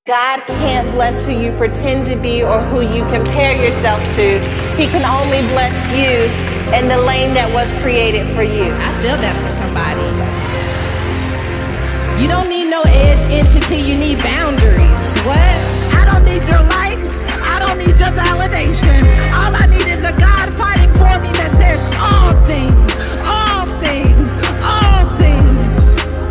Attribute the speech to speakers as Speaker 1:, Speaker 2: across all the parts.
Speaker 1: God can't bless who you pretend to be or who you compare yourself to. He can only bless you in the lane that was created for you.
Speaker 2: I feel that for somebody. You don't need no edge entity, you need boundaries. What? I don't need your likes, I don't need your validation. All I need is a God fighting for me that says all things, all things, all things.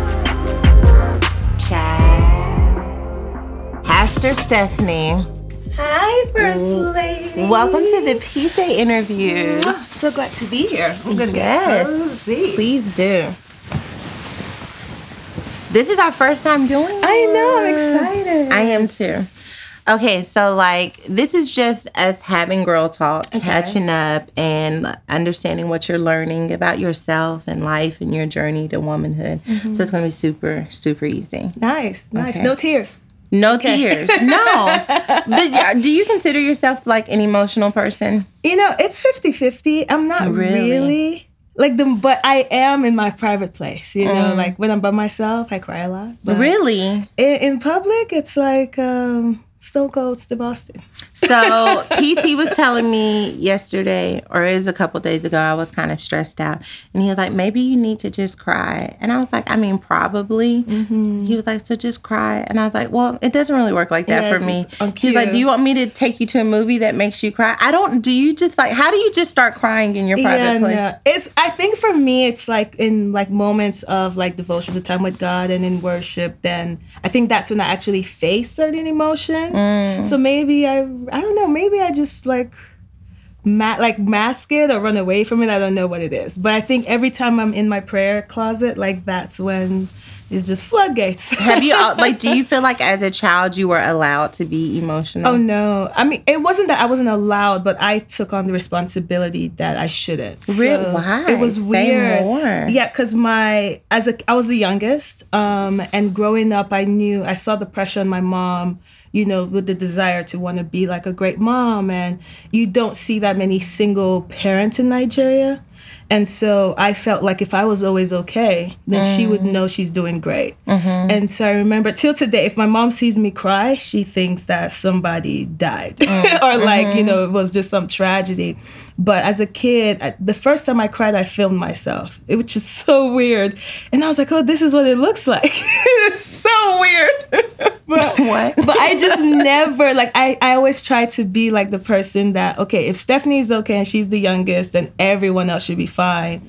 Speaker 3: Pastor Stephanie.
Speaker 4: Hi, First Lady.
Speaker 3: Welcome to the PJ interviews.
Speaker 4: So glad to be here. I'm gonna
Speaker 3: Yes,
Speaker 4: get cozy.
Speaker 3: please do. This is our first time doing it.
Speaker 4: I know, I'm excited.
Speaker 3: I am too. Okay, so this is just us having girl talk, catching up, and understanding what you're learning about yourself and life and your journey to womanhood. So it's going to be super, super easy.
Speaker 4: Nice.
Speaker 3: Okay.
Speaker 4: No tears.
Speaker 3: No tears. No. But do you consider yourself like an emotional person?
Speaker 4: You know, it's 50-50. I'm not really but I am in my private place. You know, like when I'm by myself, I cry a lot. But
Speaker 3: Really?
Speaker 4: in public, it's like Stone Cold Steve Austin.
Speaker 3: So PT was telling me yesterday, or it was a couple days ago, I was kind of stressed out. And he was like, maybe you need to just cry. And I was like, I mean, probably. He was like, so just cry. And I was like, well, it doesn't really work like that for me. He was like, do you want me to take you to a movie that makes you cry? How do you just start crying in your private place?
Speaker 4: No. I think for me, it's like in like moments of like devotion to time with God and in worship, then I think that's when I actually face certain emotions. So maybe I don't know, maybe I just mask it or run away from it. I don't know what it is. But I think every time I'm in my prayer closet, that's when it's just floodgates.
Speaker 3: Have you, do you feel like as a child you were allowed to be emotional?
Speaker 4: Oh, no. I mean, it wasn't that I wasn't allowed, but I took on the responsibility that I shouldn't.
Speaker 3: Really?
Speaker 4: So
Speaker 3: Why?
Speaker 4: it was weird.
Speaker 3: Say more.
Speaker 4: Yeah, because I was the youngest, and growing up, I saw the pressure on my mom, you know, with the desire to want to be like a great mom. And you don't see that many single parents in Nigeria. And so I felt like if I was always okay, then she would know she's doing great. And so I remember till today, if my mom sees me cry, she thinks that somebody died or it was just some tragedy. But as a kid, the first time I cried, I filmed myself. It was just so weird. And I was like, oh, this is what it looks like. It's so weird. But I just never, I always try to be like the person that, okay, if Stephanie's okay and she's the youngest, then everyone else should be fine.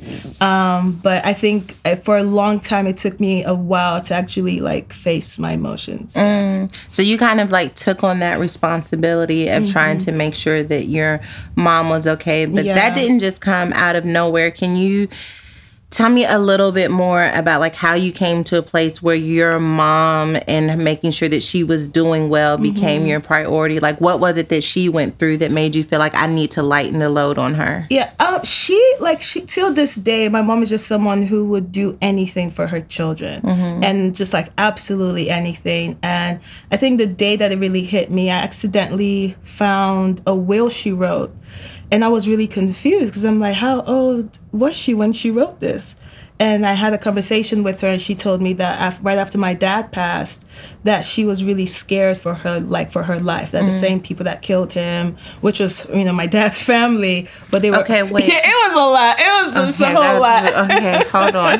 Speaker 4: But I think for a long time, it took me a while to actually face my emotions.
Speaker 3: So you kind of took on that responsibility of trying to make sure that your mom was okay. But that didn't just come out of nowhere. Can you tell me a little bit more about how you came to a place where your mom and making sure that she was doing well became your priority? What was it that she went through that made you feel like I need to lighten the load on her?
Speaker 4: Yeah, she till this day, my mom is just someone who would do anything for her children and just absolutely anything. And I think the day that it really hit me, I accidentally found a will she wrote. And I was really confused because I'm like, how old was she when she wrote this? And I had a conversation with her, and she told me that right after my dad passed, that she was really scared for her life, that the same people that killed him, which was, my dad's family, but they were...
Speaker 3: Okay, wait.
Speaker 4: Yeah, it was a lot. It was just a whole lot.
Speaker 3: Okay, hold on.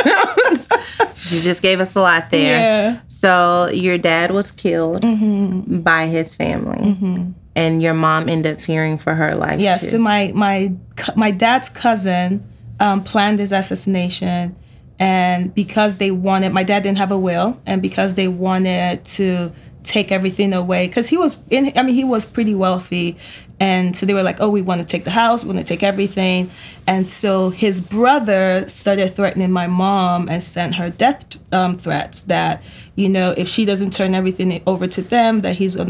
Speaker 3: You just gave us a lot there.
Speaker 4: Yeah.
Speaker 3: So your dad was killed by his family. And your mom ended up fearing for her life, too.
Speaker 4: So my dad's cousin planned his assassination, and because my dad didn't have a will, and because they wanted to take everything away, because he was pretty wealthy, and so they were like, oh, we want to take the house, we want to take everything. And so his brother started threatening my mom and sent her death threats that, if she doesn't turn everything over to them, that he's going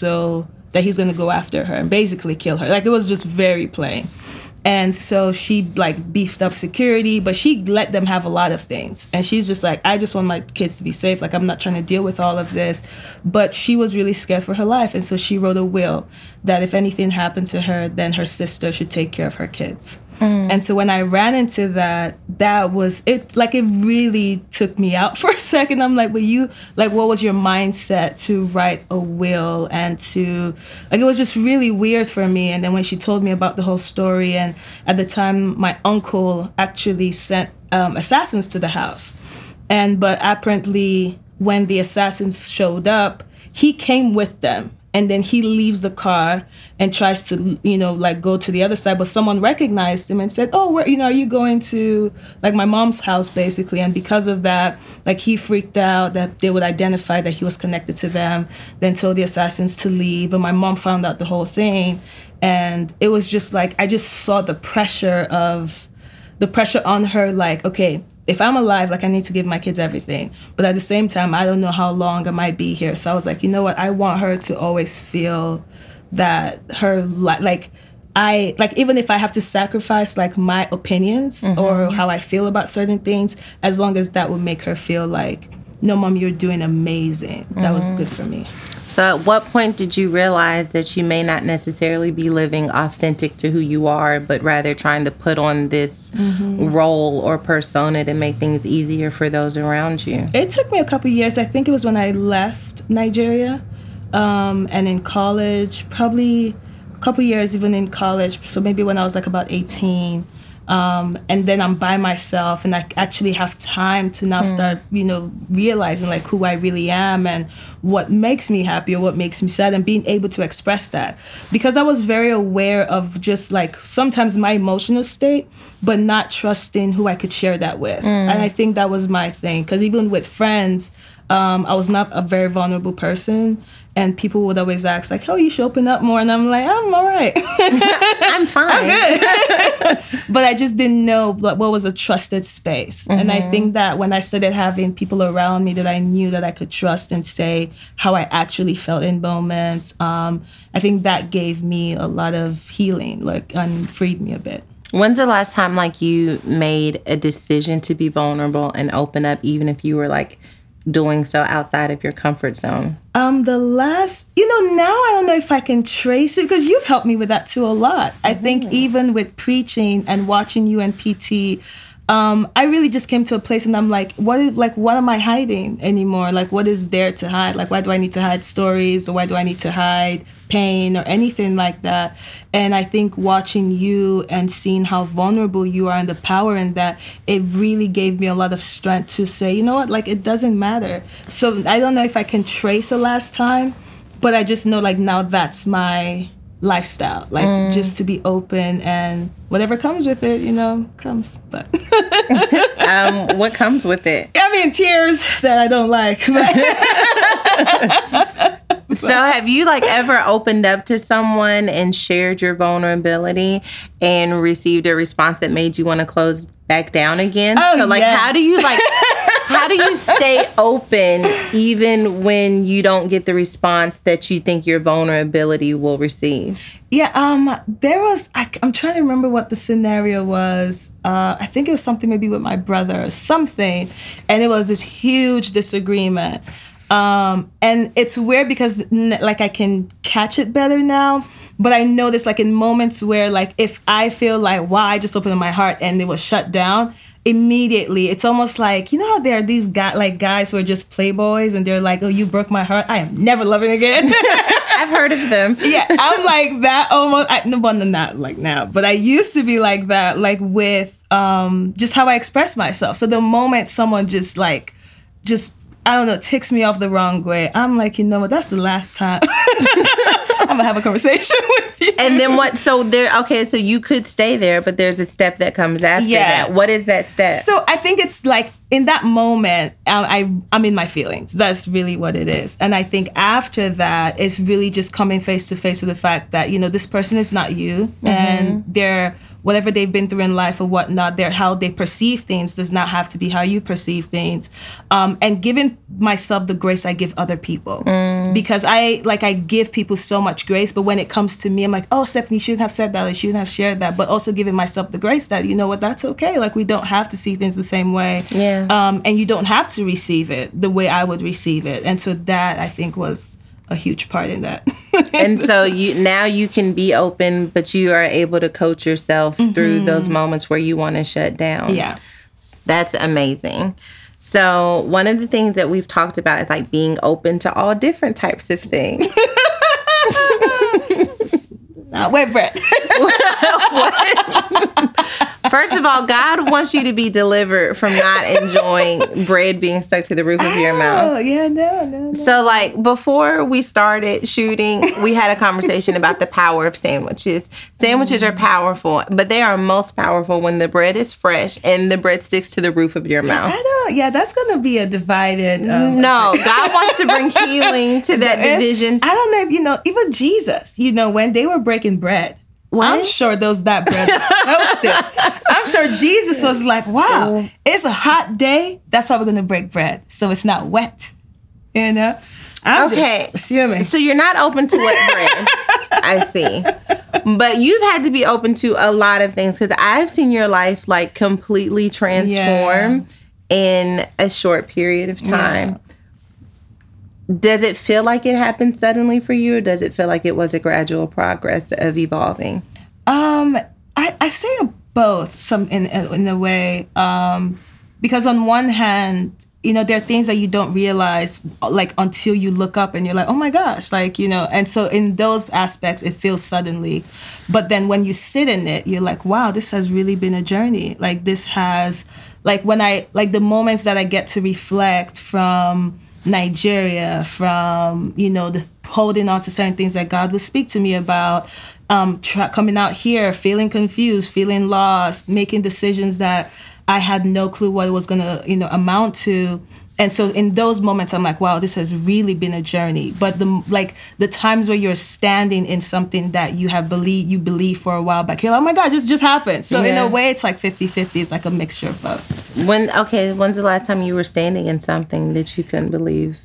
Speaker 4: to go after her and basically kill her. It was just very plain. And so she beefed up security, but she let them have a lot of things. And she's just like, I just want my kids to be safe. I'm not trying to deal with all of this. But she was really scared for her life. And so she wrote a will that if anything happened to her, then her sister should take care of her kids. And so when I ran into that was it. Like, it really took me out for a second. I'm like, but you, like, what was your mindset to write a will and to, like, it was just really weird for me. And then when she told me about the whole story, and at the time my uncle actually sent assassins to the house, but apparently when the assassins showed up, he came with them. And then he leaves the car and tries to, like, go to the other side. But someone recognized him and said, oh, where, are you going to, like, my mom's house, basically? And because of that, like, he freaked out that they would identify that he was connected to them, then told the assassins to leave. And my mom found out the whole thing. And it was just like, I just saw the pressure on her, like, okay, if I'm alive, like, I need to give my kids everything. But at the same time, I don't know how long I might be here. So I was like, you know what? I want her to always feel that her, even if I have to sacrifice, like, my opinions or how I feel about certain things, as long as that would make her feel like, no, Mom, you're doing amazing. That was good for me.
Speaker 3: So at what point did you realize that you may not necessarily be living authentic to who you are, but rather trying to put on this role or persona to make things easier for those around you?
Speaker 4: It took me a couple years. I think it was when I left Nigeria, and in college, probably a couple years even in college. So maybe when I was like about 18. And then I'm by myself, and I actually have time to now start, realizing, like, who I really am and what makes me happy or what makes me sad, and being able to express that. Because I was very aware of just, like, sometimes my emotional state, but not trusting who I could share that with. And I think that was my thing. Because even with friends, I was not a very vulnerable person. And people would always ask, like, oh, you should open up more. And I'm like, I'm all right.
Speaker 3: I'm fine.
Speaker 4: I'm good. But I just didn't know what was a trusted space. And I think that when I started having people around me that I knew that I could trust and say how I actually felt in moments, I think that gave me a lot of healing, like, and freed me a bit.
Speaker 3: When's the last time, like, you made a decision to be vulnerable and open up, even if you were, like, doing so outside of your comfort zone?
Speaker 4: The last, now I don't know if I can trace it, because you've helped me with that too a lot. I think even with preaching and watching you and PT, I really just came to a place and I'm like, what am I hiding anymore? Like, what is there to hide? Like, why do I need to hide stories, or why do I need to hide pain or anything like that? And I think watching you and seeing how vulnerable you are and the power in that, it really gave me a lot of strength to say, you know what, like, it doesn't matter. So I don't know if I can trace the last time, but I just know, like, now that's my lifestyle, like, just to be open, and whatever comes with it, comes. But
Speaker 3: what comes with it?
Speaker 4: I mean, tears that I don't like.
Speaker 3: So have you, like, ever opened up to someone and shared your vulnerability and received a response that made you want to close back down again?
Speaker 4: Oh,
Speaker 3: so, like,
Speaker 4: yes.
Speaker 3: how do you stay open even when you don't get the response that you think your vulnerability will receive?
Speaker 4: Yeah, there was, I'm trying to remember what the scenario was. I think it was something maybe with my brother or something. And it was this huge disagreement. And it's weird because, like, I can catch it better now. But I noticed, like, in moments where, like, if I feel like, wow, I just opened up my heart and it was shut down, immediately, it's almost like, how there are these guys who are just playboys and they're like, oh, you broke my heart, I am never loving again.
Speaker 3: I've heard of them.
Speaker 4: Yeah, I'm like that almost. Not like now, but I used to be like that, like, with just how I express myself. So the moment someone just I don't know, ticks me off the wrong way, I'm like, you know what, that's the last time I'm gonna have a conversation with you.
Speaker 3: And then what? So you could stay there, but there's a step that comes after that. What is that step?
Speaker 4: So I think it's like, in that moment, I'm in my feelings. That's really what it is. And I think after that, it's really just coming face to face with the fact that, this person is not you, and they're, whatever they've been through in life or whatnot, how they perceive things does not have to be how you perceive things. And giving myself the grace I give other people. Because I give people so much grace, but when it comes to me, I'm like, oh, Stephanie, you shouldn't have said that, I shouldn't have shared that. But also giving myself the grace that, you know what, that's okay. Like, we don't have to see things the same way.
Speaker 3: Yeah.
Speaker 4: And you don't have to receive it the way I would receive it. And so that, I think, was a huge part in that.
Speaker 3: And so you can be open, but you are able to coach yourself through those moments where you want to shut down.
Speaker 4: Yeah.
Speaker 3: That's amazing. So one of the things that we've talked about is like being open to all different types of things.
Speaker 4: Wait, Brett.
Speaker 3: First of all, God wants you to be delivered from not enjoying bread being stuck to the roof of your mouth.
Speaker 4: Oh, yeah, no.
Speaker 3: So, like, before we started shooting, we had a conversation about the power of sandwiches. Sandwiches are powerful, but they are most powerful when the bread is fresh and the bread sticks to the roof of your mouth.
Speaker 4: I know. Yeah, that's going to be a divided...
Speaker 3: No, God wants to bring healing to that division.
Speaker 4: I don't know if you know, even Jesus, when they were breaking bread,
Speaker 3: what?
Speaker 4: I'm sure that bread was toasted. I'm sure Jesus was like, wow, it's a hot day. That's why we're going to break bread. So it's not wet. I'm just assuming.
Speaker 3: So you're not open to wet bread. I see. But you've had to be open to a lot of things because I've seen your life like completely transform in a short period of time. Yeah. Does it feel like it happened suddenly for you, or does it feel like it was a gradual progress of evolving?
Speaker 4: I say both in a way, because on one hand, there are things that you don't realize like until you look up and you're like, oh my gosh, like, and so in those aspects it feels suddenly, but then when you sit in it, you're like, wow, this has really been a journey. Like this has, like when the moments that I get to reflect from Nigeria, from the holding on to certain things that God would speak to me about, coming out here feeling confused, feeling lost, making decisions that I had no clue what it was gonna amount to. And so in those moments I'm like, wow, this has really been a journey. But the times where you're standing in something that you believe for a while back, you're like, oh my gosh, this just happened. So in a way it's like 50-50. It's like a mixture of both.
Speaker 3: When's the last time you were standing in something that you couldn't believe?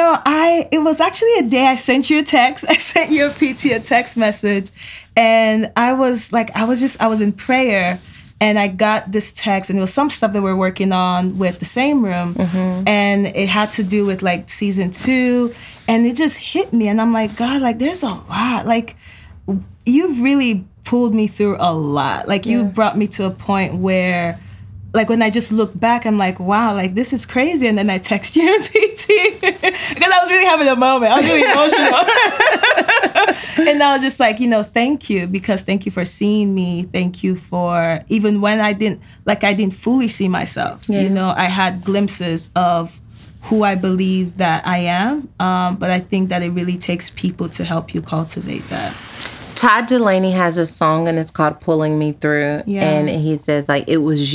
Speaker 4: It was actually a day I sent you a text. I sent you a text message, and I was in prayer. And I got this text, and it was some stuff that we're working on with the same room. And it had to do with like season 2. And it just hit me. And I'm like, God, like there's a lot. Like you've really pulled me through a lot. Like you've brought me to a point where, like when I just look back, I'm like, wow, like this is crazy. And then I text you and PT because I was really having a moment. I was really emotional. And I was just like, thank you, because thank you for seeing me. Thank you for, even when I didn't fully see myself, I had glimpses of who I believe that I am. But I think that it really takes people to help you cultivate that.
Speaker 3: Todd Dulaney has a song, and it's called Pulling Me Through. Yeah. And he says, like, it was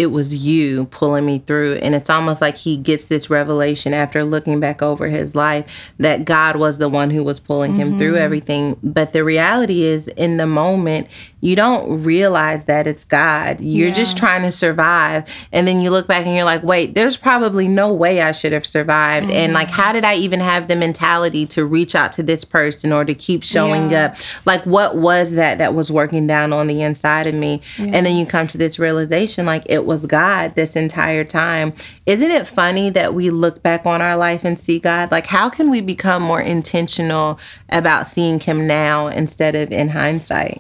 Speaker 3: you pulling me through. And it's almost like he gets this revelation after looking back over his life that God was the one who was pulling him through everything. But the reality is, in the moment, you don't realize that it's God. You're just trying to survive. And then you look back and you're like, wait, there's probably no way I should have survived. And like, how did I even have the mentality to reach out to this person or to keep showing up? Like, what was that was working down on the inside of me? And then you come to this realization, like, it was God this entire time. Isn't it funny that we look back on our life and see God? Like, how can we become more intentional about seeing him now instead of in hindsight?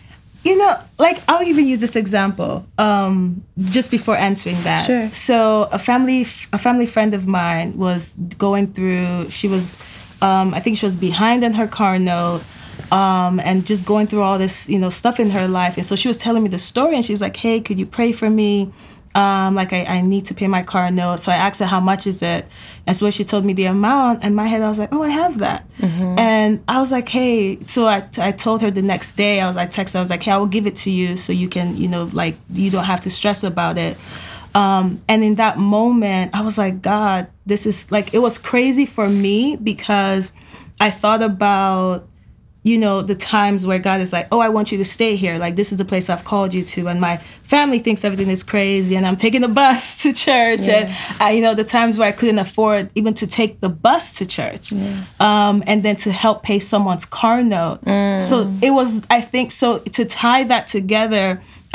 Speaker 4: Like I'll even use this example just before answering that.
Speaker 3: Sure.
Speaker 4: So a family friend of mine was going through, she was, I think she was behind in her car note, and just going through all this, stuff in her life. And so she was telling me the story, and she's like, hey, could you pray for me? Like I need to pay my car note. So I asked her, how much is it? And so when she told me the amount, in my head, I was like, oh, I have that. And I was like, hey, so I told her the next day, I texted her, I was like, hey, I will give it to you so you can, you don't have to stress about it. And in that moment, I was like, God, this is like, it was crazy for me because I thought about, the times where God is like, oh, I want you to stay here. Like, this is the place I've called you to. And my family thinks everything is crazy. And I'm taking the bus to church. And, the times where I couldn't afford even to take the bus to church. And then to help pay someone's car note. So it was, I think, so to tie that together,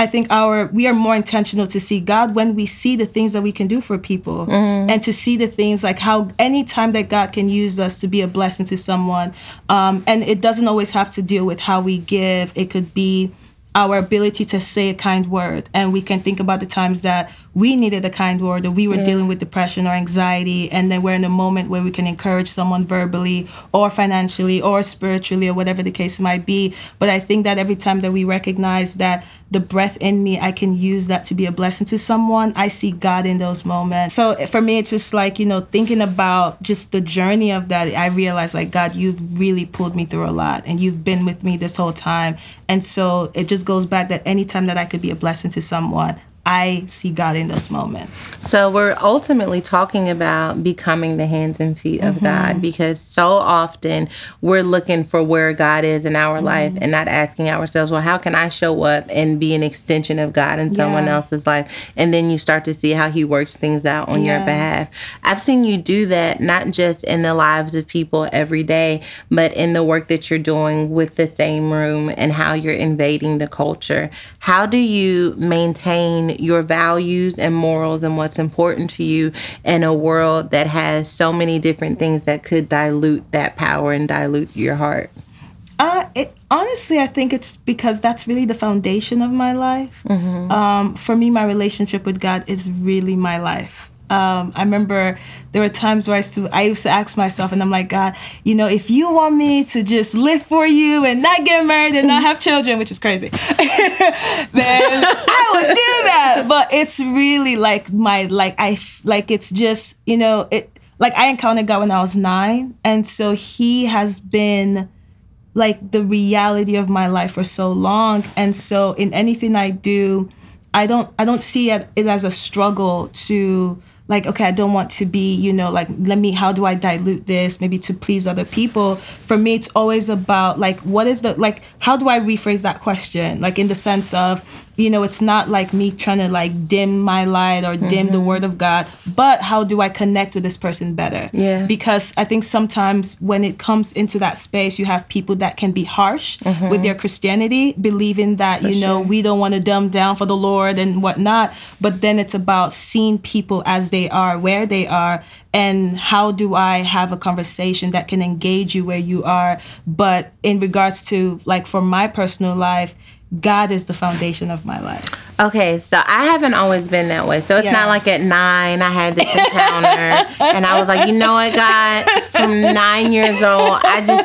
Speaker 4: I think we are more intentional to see God when we see the things that we can do for people, and to see the things like how any time that God can use us to be a blessing to someone, and it doesn't always have to deal with how we give. It could be our ability to say a kind word. And we can think about the times that we needed a kind word, or we were dealing with depression or anxiety, and then we're in a moment where we can encourage someone verbally or financially or spiritually or whatever the case might be. But I think that every time that we recognize that the breath in me, I can use that to be a blessing to someone, I see God in those moments. So for me, it's just like, thinking about just the journey of that, I realized like, God, you've really pulled me through a lot, and you've been with me this whole time. And so it just goes back that anytime that I could be a blessing to someone, I see God in those moments.
Speaker 3: So we're ultimately talking about becoming the hands and feet of God, because so often we're looking for where God is in our life and not asking ourselves, well, how can I show up and be an extension of God in someone else's life? And then you start to see how he works things out on your behalf. I've seen you do that, not just in the lives of people every day, but in the work that you're doing with the Same Room and how you're invading the culture. How do you maintain your values and morals and what's important to you in a world that has so many different things that could dilute that power and dilute your heart?
Speaker 4: Honestly, I think it's because that's really the foundation of my life. For me, my relationship with God is really my life. I remember there were times where I used to ask myself, and I'm like, God, if you want me to just live for you and not get married and not have children, which is crazy, then I would do that. But it's really like it's just, I encountered God when I was 9. And so he has been like the reality of my life for so long. And so in anything I do, I don't see it as a struggle to like, okay, I don't want to be, how do I dilute this maybe to please other people? For me, it's always about like, how do I rephrase that question? Like in the sense of, it's not like me trying to like dim my light or dim the word of God, but how do I connect with this person better? Yeah. Because I think sometimes when it comes into that space, you have people that can be harsh with their Christianity, believing that, we don't want to dumb down for the Lord and whatnot. But then it's about seeing people as they are, where they are, and how do I have a conversation that can engage you where you are. But in regards to like for my personal life, God is the foundation of my life.
Speaker 3: Okay, so I haven't always been that way. So it's not like at 9 I had this encounter and I was like, you know what, God, from 9 years old,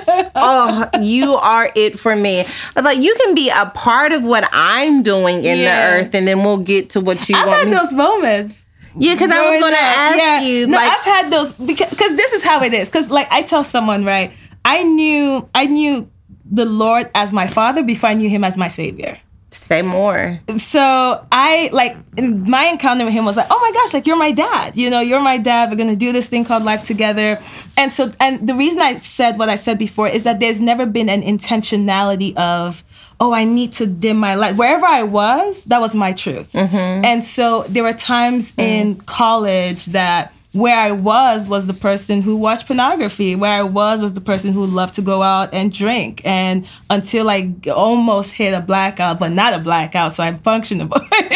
Speaker 3: you are it for me. I was like, you can be a part of what I'm doing in the earth, and then we'll get to what you want.
Speaker 4: I've had those moments.
Speaker 3: Yeah, because I was going to ask you.
Speaker 4: No, I've had those because this is how it is. Because like I tell someone, right, I knew the Lord as my father before I knew him as my savior.
Speaker 3: Say more.
Speaker 4: So my encounter with him was like, oh my gosh, like you're my dad. You're my dad. We're going to do this thing called life together. And the reason I said what I said before is that there's never been an intentionality of, oh, I need to dim my light. Wherever I was, that was my truth. And so there were times in college that where I was the person who watched pornography. Where I was the person who loved to go out and drink. And until I almost hit a blackout, but not a blackout, so I'm functionable.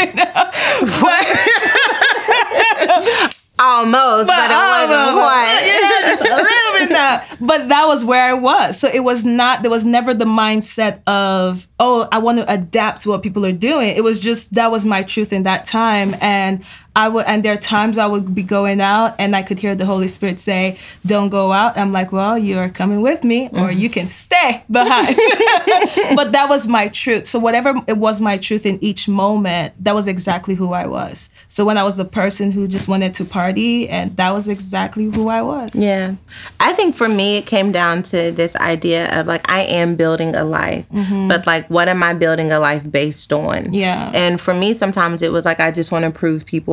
Speaker 4: Almost, but it wasn't quite. Yeah, just a little bit now. But that was where I was. So there was never the mindset of, oh, I want to adapt to what people are doing. It was just, that was my truth in that time. And there are times I would be going out and I could hear the Holy Spirit say, don't go out. I'm like, well, you're coming with me or you can stay behind. But that was my truth. So whatever it was my truth in each moment, that was exactly who I was. So when I was the person who just wanted to party, and that was exactly who I was.
Speaker 3: Yeah. I think for me, it came down to this idea of like, I am building a life, but like, what am I building a life based on?
Speaker 4: Yeah.
Speaker 3: And for me, sometimes it was like, I just want to prove people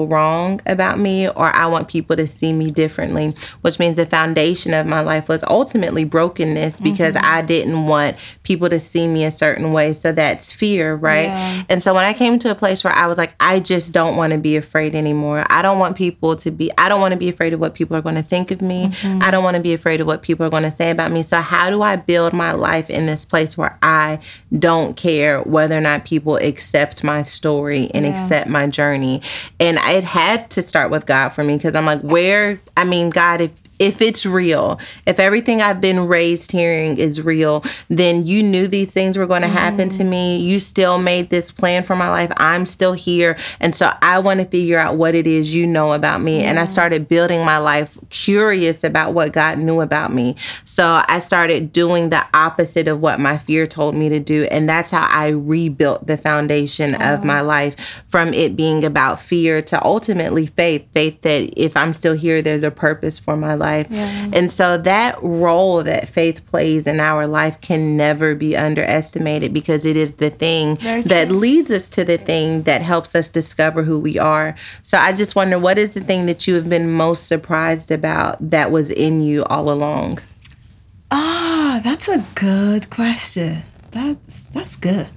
Speaker 3: wrong about me, or I want people to see me differently, which means the foundation of my life was ultimately brokenness because I didn't want people to see me a certain way. So that's fear, right?
Speaker 4: Yeah.
Speaker 3: And so when I came to a place where I was like, I just don't want to be afraid anymore. I don't want to be afraid of what people are going to think of me. I don't want to be afraid of what people are going to say about me. So how do I build my life in this place where I don't care whether or not people accept my story and accept my journey? And it had to start with God for me, because I'm like, God, if it's real, if everything I've been raised hearing is real, then you knew these things were going to happen to me. You still made this plan for my life. I'm still here. And so I want to figure out what it is you know about me. And I started building my life curious about what God knew about me. So I started doing the opposite of what my fear told me to do. And that's how I rebuilt the foundation of my life, from it being about fear to ultimately faith that if I'm still here, there's a purpose for my life. Yeah. And so that role that faith plays in our life can never be underestimated, because it is the thing that leads us to the thing that helps us discover who we are. So I just wonder, what is the thing that you have been most surprised about that was in you all along?
Speaker 4: That's a good question. That's good.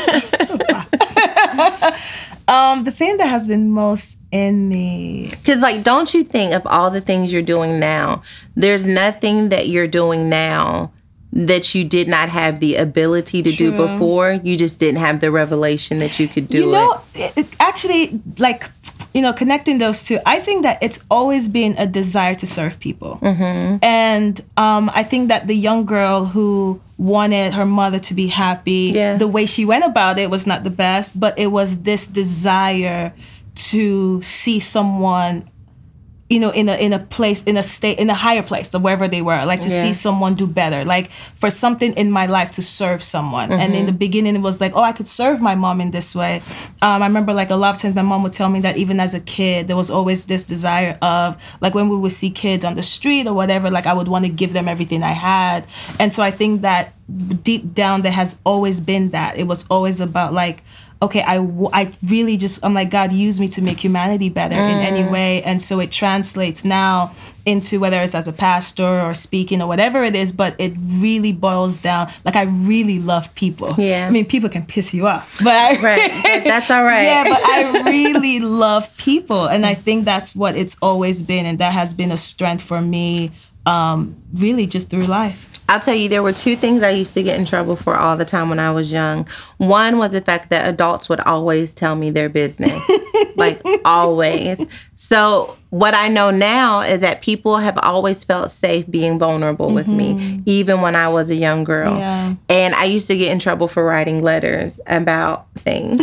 Speaker 4: The thing that has been most in me,
Speaker 3: because don't you think of all the things you're doing now, there's nothing that you're doing now that you did not have the ability to do before. You just didn't have the revelation that you could do
Speaker 4: actually, connecting those two, I think that it's always been a desire to serve people. And I think that the young girl who wanted her mother to be happy, the way she went about it was not the best, but it was this desire to see someone, in a place, in a state, in a higher place, or wherever they were, to see someone do better, for something in my life to serve someone. And in the beginning, it was I could serve my mom in this way. I remember a lot of times my mom would tell me that even as a kid, there was always this desire of when we would see kids on the street or whatever, I would want to give them everything I had. And so I think that deep down, there has always been that. It was always about okay, I really just, I'm God, use me to make humanity better in any way. And so it translates now into whether it's as a pastor or speaking or whatever it is, but it really boils down. I really love people.
Speaker 3: Yeah.
Speaker 4: I mean, people can piss you off, but
Speaker 3: but that's all right.
Speaker 4: Yeah, but I really love people. And I think that's what it's always been. And that has been a strength for me, really just through life.
Speaker 3: I'll tell you, there were two things I used to get in trouble for all the time when I was young. One was the fact that adults would always tell me their business, always. So what I know now is that people have always felt safe being vulnerable with me, even when I was a young girl.
Speaker 4: Yeah.
Speaker 3: And I used to get in trouble for writing letters about things.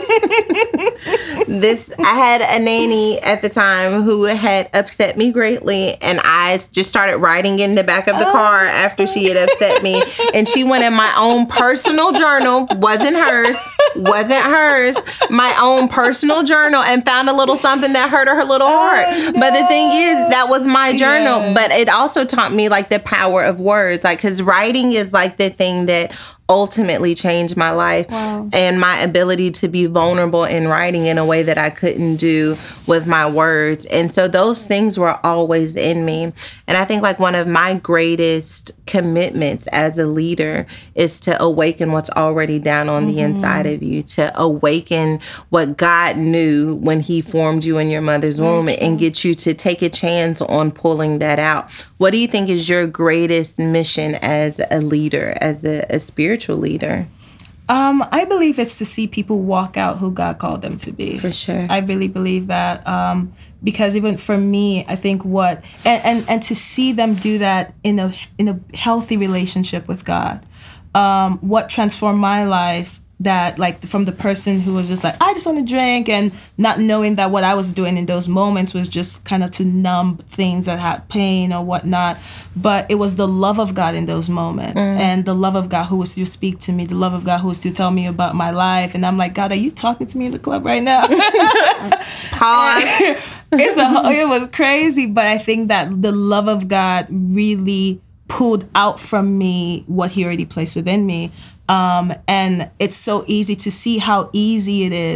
Speaker 3: I had a nanny at the time who had upset me greatly, and I just started writing in the back of the car after she had upset me. And she went in my own personal journal, wasn't hers, my own personal journal, and found a little something that hurt her little heart. No. But the thing is, that was my journal. Yeah. But it also taught me the power of words, because writing is the thing that ultimately changed my life.
Speaker 4: Wow.
Speaker 3: And my ability to be vulnerable in writing in a way that I couldn't do with my words. And so those things were always in me. And I think one of my greatest commitments as a leader is to awaken what's already down on the inside of you, to awaken what God knew when he formed you in your mother's womb, and get you to take a chance on pulling that out. What do you think is your greatest mission as a leader, as a spiritual leader?
Speaker 4: I believe it's to see people walk out who God called them to be.
Speaker 3: For sure.
Speaker 4: I really believe that. Because even for me, I think and to see them do that in a healthy relationship with God, what transformed my life, that from the person who was just I just want to drink, and not knowing that what I was doing in those moments was just kind of to numb things that had pain or whatnot. But it was the love of God in those moments, and the love of God who was to speak to me, the love of God who was to tell me about my life. And I'm God, are you talking to me in the club right now?
Speaker 3: Pause.
Speaker 4: It was crazy, but I think that the love of God really pulled out from me what he already placed within me. And it's so easy to see how easy it is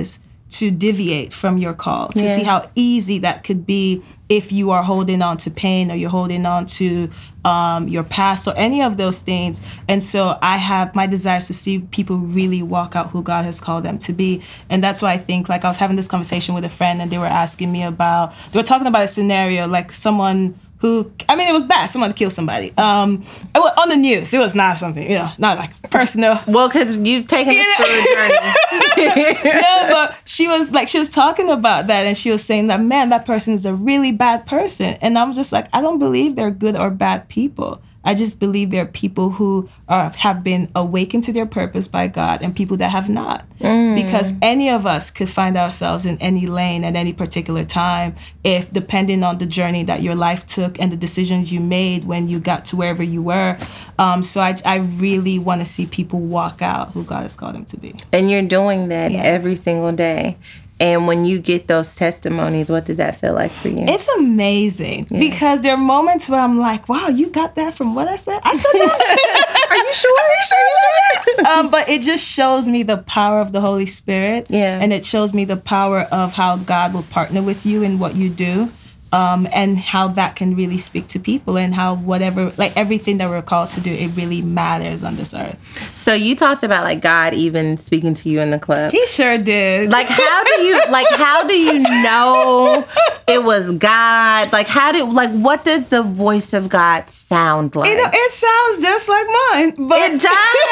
Speaker 4: to deviate from your call, to see how easy that could be if you are holding on to pain or you're holding on to your past or any of those things. And so I have my desire to see people really walk out who God has called them to be. And that's why I think, like, I was having this conversation with a friend and they were asking me they were talking about a scenario, like someone who, I mean, it was bad. Someone killed somebody. On the news. It was not something, not like personal.
Speaker 3: Well, because you've taken us through a journey.
Speaker 4: No, but she was talking about that, and she was saying that, man, that person is a really bad person. And I'm just like, I don't believe they're good or bad people. I just believe there are people who have been awakened to their purpose by God and people that have not. Because any of us could find ourselves in any lane at any particular time, if depending on the journey that your life took and the decisions you made when you got to wherever you were. So I really want to see people walk out who God has called them to be.
Speaker 3: And you're doing that every single day. And when you get those testimonies, what does that feel like for you?
Speaker 4: It's amazing because there are moments where I'm like, wow, you got that from what I said? I said that?
Speaker 3: Are you sure?
Speaker 4: I said that? But it just shows me the power of the Holy Spirit.
Speaker 3: Yeah.
Speaker 4: And it shows me the power of how God will partner with you in what you do. And how that can really speak to people and how everything that we're called to do, it really matters on this earth.
Speaker 3: So you talked about like God even speaking to you in the club.
Speaker 4: He sure did.
Speaker 3: Like how do you know it was God? What does the voice of God sound like?
Speaker 4: It sounds just like mine. But
Speaker 3: it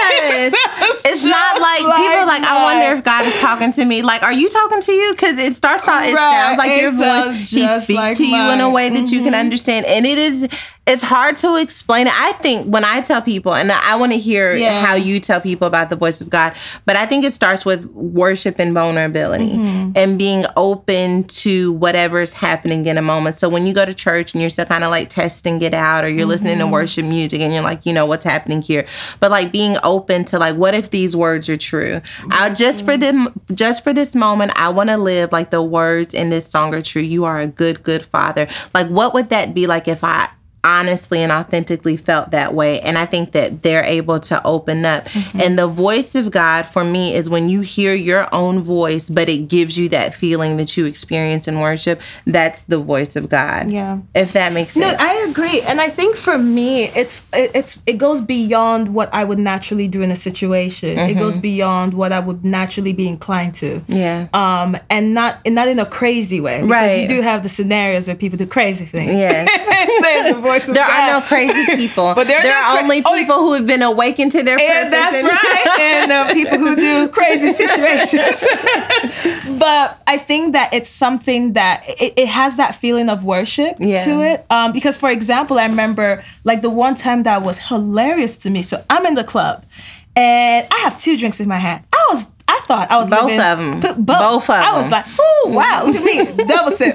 Speaker 3: does. It's not like people are like, I wonder if God is talking to me. Like, are you talking to you? Because it starts out, it sounds like your voice. He speaks to you in a way that you can understand. And it's hard to explain it. I think when I tell people, and I want to hear how you tell people about the voice of God, but I think it starts with worship and vulnerability and being open to whatever's happening in a moment. So when you go to church and you're still kind of like testing it out, or you're listening to worship music and you're like, what's happening here? But like being open to like, what if these words are true? Just for this moment, I want to live like the words in this song are true. You are a good, good Father. Like, what would that be like if I honestly and authentically felt that way? And I think that they're able to open up. And the voice of God for me is when you hear your own voice, but it gives you that feeling that you experience in worship. That's the voice of God.
Speaker 4: Yeah.
Speaker 3: If that makes sense.
Speaker 4: No, I agree. And I think for me, it goes beyond what I would naturally do in a situation. It goes beyond what I would naturally be inclined to.
Speaker 3: Yeah.
Speaker 4: And not in a crazy way. Because
Speaker 3: right.
Speaker 4: you do have the scenarios where people do crazy things.
Speaker 3: Yes. There are no crazy people.
Speaker 4: But there are
Speaker 3: only people who have been awakened to their purpose.
Speaker 4: And that's right. And people who do crazy situations. But I think that it's something that it has that feeling of worship to it. Because, for example, I remember like the one time that was hilarious to me. So I'm in the club and I have 2 drinks in my hand. I thought I was
Speaker 3: both
Speaker 4: living,
Speaker 3: of them.
Speaker 4: Both of them. I was like, "Ooh, wow! Look at me, double sip."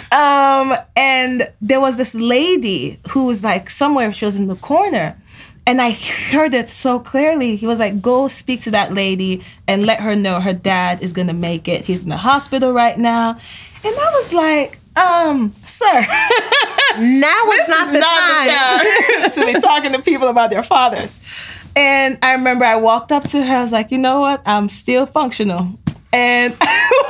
Speaker 4: And there was this lady who was like somewhere. She was in the corner, and I heard it so clearly. He was like, "Go speak to that lady and let her know her dad is gonna make it. He's in the hospital right now." And I was like, "Sir,
Speaker 3: now is not the time
Speaker 4: to be talking to people about their fathers." And I remember I walked up to her. I was like, you know what? I'm still functional. And I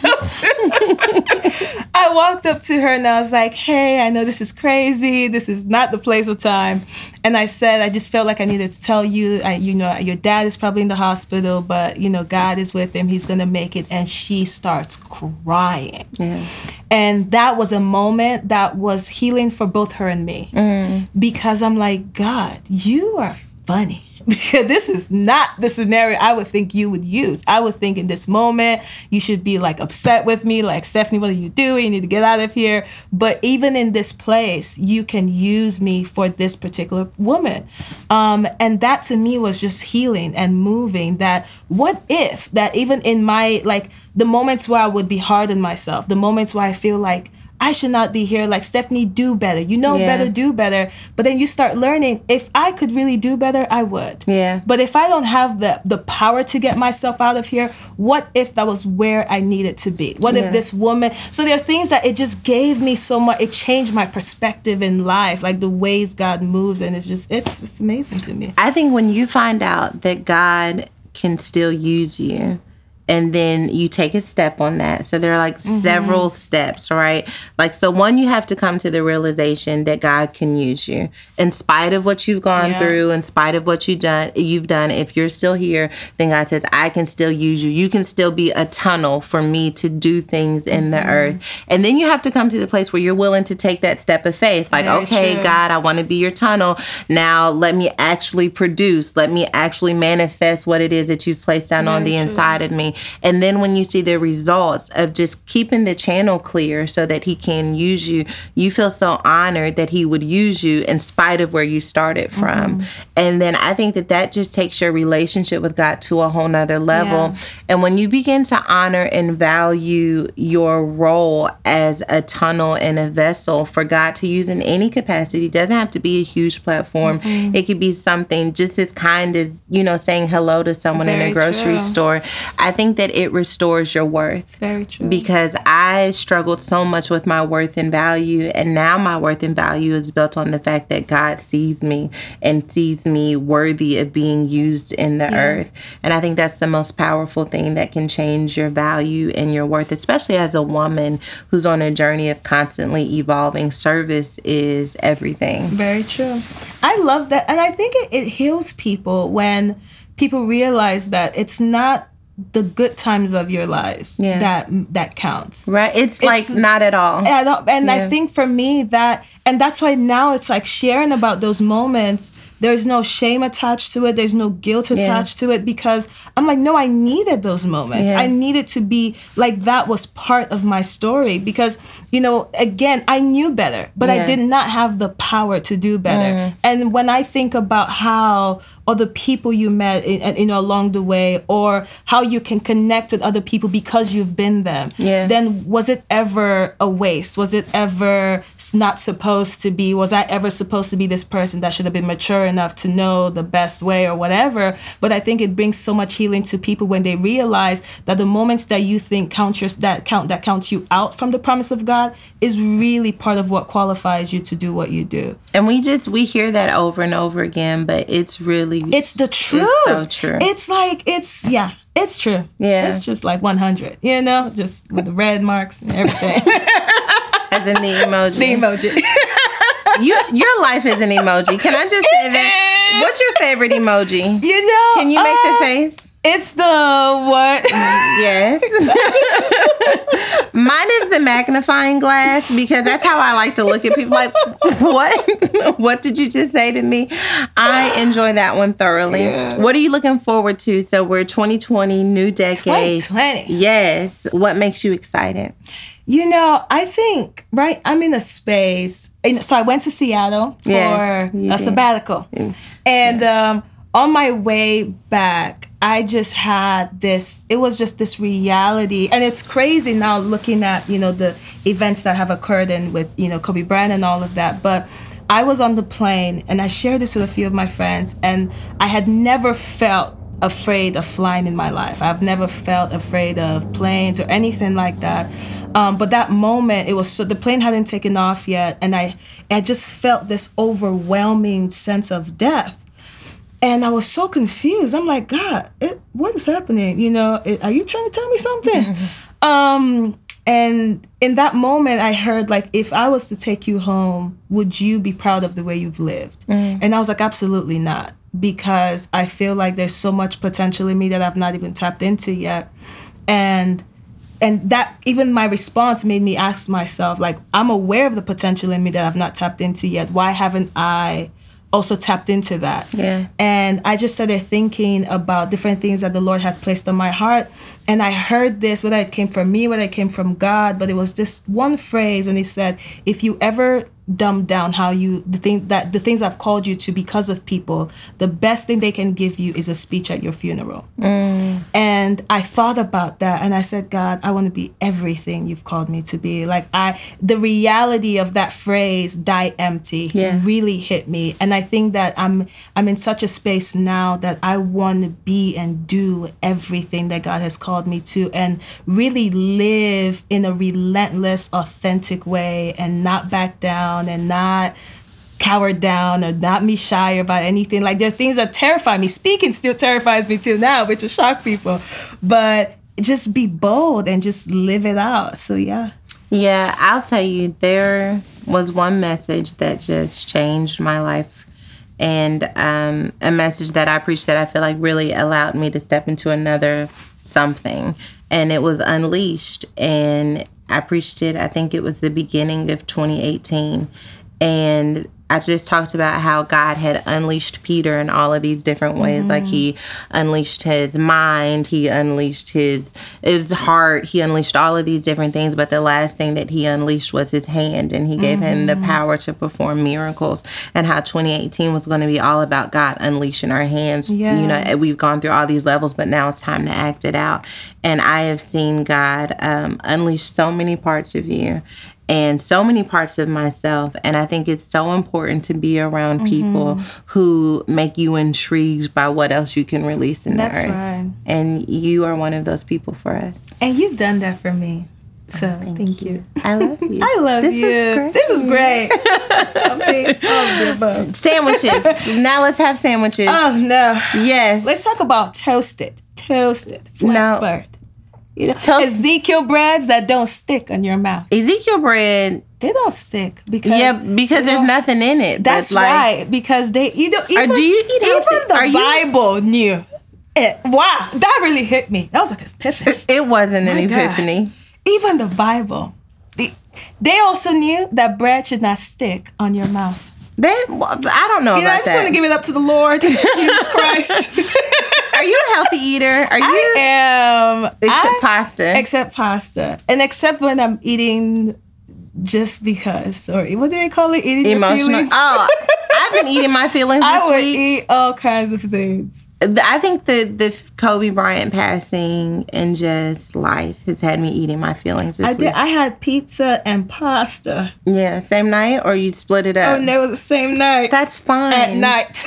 Speaker 4: walked up to her and I was like, hey, I know this is crazy. This is not the place or time. And I said, I just felt like I needed to tell you, your dad is probably in the hospital, but, God is with him. He's going to make it. And she starts crying. Yeah. And that was a moment that was healing for both her and me. Because I'm like, God, you are funny. Because this is not the scenario I would think you would use. I would think in this moment, you should be like upset with me, like, Stephanie, what are you doing? You need to get out of here. But even in this place, you can use me for this particular woman. And that to me was just healing and moving. That what if that even in my, like the moments where I would be hard on myself, the moments where I feel like, I should not be here. Like, Stephanie, do better. Better, do better. But then you start learning, if I could really do better, I would. Yeah. But if I don't have the power to get myself out of here, what if that was where I needed to be? What if this woman... So there are things that it just gave me so much. It changed my perspective in life, like the ways God moves. And it's just, it's amazing to me.
Speaker 3: I think when you find out that God can still use you, and then you take a step on that. So there are like several steps, right? Like, so one, you have to come to the realization that God can use you in spite of what you've gone through, in spite of what you've done. If you're still here, then God says, I can still use you. You can still be a tunnel for me to do things in the earth. And then you have to come to the place where you're willing to take that step of faith. Like,
Speaker 4: Very
Speaker 3: okay,
Speaker 4: true.
Speaker 3: God, I want to be your tunnel. Now let me actually produce. Let me actually manifest what it is that you've placed down on the inside of me. And then when you see the results of just keeping the channel clear so that he can use you, you feel so honored that he would use you in spite of where you started from. And then I think that just takes your relationship with God to a whole nother level.
Speaker 4: Yeah.
Speaker 3: And when you begin to honor and value your role as a tunnel and a vessel for God to use in any capacity, it doesn't have to be a huge platform. It could be something just as kind as, saying hello to someone in
Speaker 4: Very
Speaker 3: a grocery
Speaker 4: true.
Speaker 3: store. I think that it restores your worth.
Speaker 4: Very true.
Speaker 3: Because I struggled so much with my worth and value, and now my worth and value is built on the fact that God sees me and sees me worthy of being used in the earth. And I think that's the most powerful thing that can change your value and your worth, especially as a woman who's on a journey of constantly evolving. Service is everything.
Speaker 4: Very true. I love that. And I think it heals people when people realize that it's not the good times of your life that counts.
Speaker 3: Right? It's like not at all.
Speaker 4: And I think for me that's why now it's like sharing about those moments. There's no shame attached to it. There's no guilt attached to it, because I'm like, no, I needed those moments. I needed to be like, that was part of my story, because, again, I knew better, but I did not have the power to do better. And when I think about how, or the people you met along the way, or how you can connect with other people because you've been them, then was it ever a waste? Was it ever not supposed to be? Was I ever supposed to be this person that should have been mature enough to know the best way or whatever? But I think it brings so much healing to people when they realize that the moments that you think that counts you out from the promise of God is really part of what qualifies you to do what you do.
Speaker 3: And we hear that over and over again, but it's really,
Speaker 4: it's the truth.
Speaker 3: It's so true.
Speaker 4: It's like, it's true.
Speaker 3: Yeah.
Speaker 4: It's just like 100, just with the red marks and everything.
Speaker 3: As in the emoji.
Speaker 4: The emoji.
Speaker 3: Your life is an emoji. Can I just say that? What's your favorite emoji? Can you make the face?
Speaker 4: It's the what?
Speaker 3: Yes. Mine is the magnifying glass, because that's how I like to look at people. Like, what? What did you just say to me? I enjoy that one thoroughly. Yeah. What are you looking forward to? So we're 2020, new decade.
Speaker 4: 2020.
Speaker 3: Yes. What makes you excited?
Speaker 4: I think, right, I'm in a space. So I went to Seattle for a sabbatical. And on my way back, I just had it was just this reality. And it's crazy now looking at, the events that have occurred with, Kobe Bryant and all of that. But I was on the plane, and I shared this with a few of my friends, and I had never felt afraid of flying in my life. I've never felt afraid of planes or anything like that. But that moment, the plane hadn't taken off yet, and I just felt this overwhelming sense of death. And I was so confused. I'm like, God, what is happening? Are you trying to tell me something? And in that moment, I heard, like, if I was to take you home, would you be proud of the way you've lived? And I was like, absolutely not. Because I feel like there's so much potential in me that I've not even tapped into yet. And that, even my response made me ask myself, like, I'm aware of the potential in me that I've not tapped into yet. Why haven't I also tapped into that?
Speaker 3: Yeah.
Speaker 4: And I just started thinking about different things that the Lord had placed on my heart. And I heard this, whether it came from me, whether it came from God, but it was this one phrase, and he said, if you ever dumb down the things I've called you to because of people, the best thing they can give you is a speech at your funeral. And I thought about that, and I said, God, I want to be everything you've called me to be. Like, the reality of that phrase, die empty, really hit me. And I think that I'm in such a space now that I want to be and do everything that God has called me to, and really live in a relentless, authentic way, and not back down, and not cower down, or not be shy about anything. Like, there are things that terrify me. Speaking still terrifies me too now, which will shock people. But just be bold and just live it out. So yeah.
Speaker 3: Yeah, I'll tell you, there was one message that just changed my life, and a message that I preached that I feel like really allowed me to step into another something, and it was Unleashed, and I preached it, I think it was the beginning of 2018, and I just talked about how God had unleashed Peter in all of these different ways. Like he unleashed his mind, he unleashed his heart, he unleashed all of these different things. But the last thing that he unleashed was his hand, and he gave him the power to perform miracles. And how 2018 was going to be all about God unleashing our hands.
Speaker 4: Yeah.
Speaker 3: You know, we've gone through all these levels, but now it's time to act it out. And I have seen God unleash so many parts of you and so many parts of myself. And I think it's so important to be around people who make you intrigued by what else you can release in the earth.
Speaker 4: That's right.
Speaker 3: And you are one of those people for us.
Speaker 4: And you've done that for me. So thank you.
Speaker 3: I love you.
Speaker 4: I love
Speaker 3: this
Speaker 4: you.
Speaker 3: Was great.
Speaker 4: This was great.
Speaker 3: Sandwiches. Now let's have sandwiches.
Speaker 4: Oh no.
Speaker 3: Yes.
Speaker 4: Let's talk about toasted flatbread. You know, Ezekiel breads that don't stick on your mouth.
Speaker 3: Ezekiel bread,
Speaker 4: they don't stick because
Speaker 3: there's nothing in it.
Speaker 4: That's right. Because do you eat
Speaker 3: even
Speaker 4: the Bible knew it. Wow, that really hit me. That was like an epiphany.
Speaker 3: It wasn't an epiphany.
Speaker 4: Even the Bible, they also knew that bread should not stick on your mouth.
Speaker 3: I don't know about that.
Speaker 4: I just want to give it up to the Lord, Jesus Christ.
Speaker 3: Are you a healthy eater?
Speaker 4: I am.
Speaker 3: Except pasta.
Speaker 4: And except when I'm eating just because. Or what do they call it? Eating
Speaker 3: emotional.
Speaker 4: Your feelings?
Speaker 3: Oh, I've been eating my feelings this week.
Speaker 4: I would eat all kinds of things.
Speaker 3: I think the Kobe Bryant passing and just life has had me eating my feelings this week.
Speaker 4: I had pizza and pasta.
Speaker 3: Yeah, same night, or you split it up?
Speaker 4: Oh, no, it was the same night.
Speaker 3: That's fine.
Speaker 4: At night.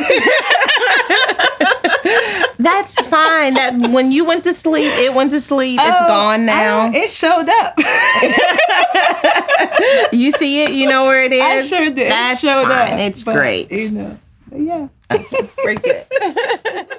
Speaker 3: That's fine. That when you went to sleep, it went to sleep. It's gone now.
Speaker 4: It showed up.
Speaker 3: You see it? You know where it is?
Speaker 4: I sure did.
Speaker 3: That's
Speaker 4: it showed
Speaker 3: fine.
Speaker 4: Up,
Speaker 3: it's great.
Speaker 4: You know, yeah.
Speaker 3: Okay, we're good.